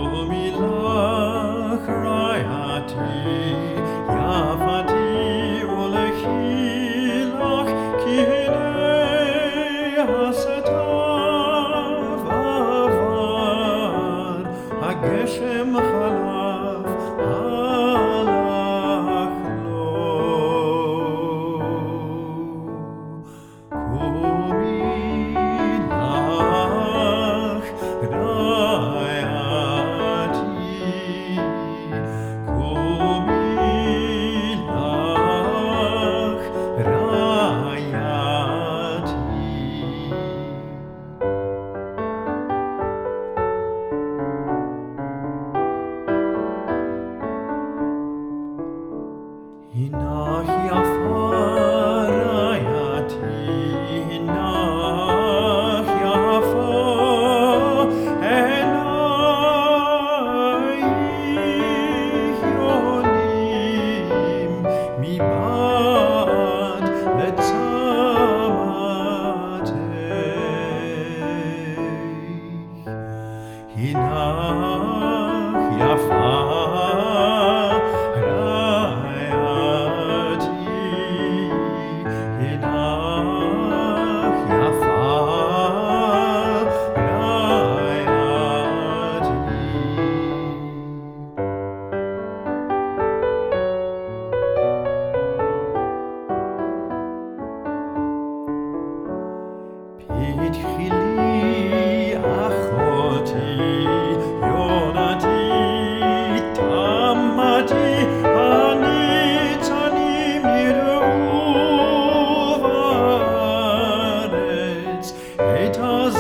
לך רעייתי, יפתי ולכי לך, כי הנה הסתיו עבר, הגשם חלף, הלך לו. קומי לך רעייתי, קומי לך רעייתי. הנך יפה רעייתי, הנך יפה, עינייך יונים מבעד לצמתך. הנך יפה פתחי לי אחותי, יונתי, תמתי, הניצנים יראו בארץ את